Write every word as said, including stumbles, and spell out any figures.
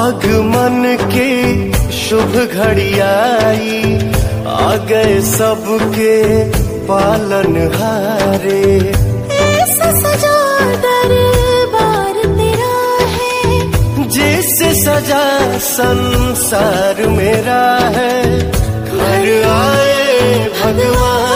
आगमन के शुभ घड़ी आई, आ गए सबके पालनहारे। ऐसा सजा दरबार तेरा है, जैसे सजा संसार मेरा है। घर आए भगवान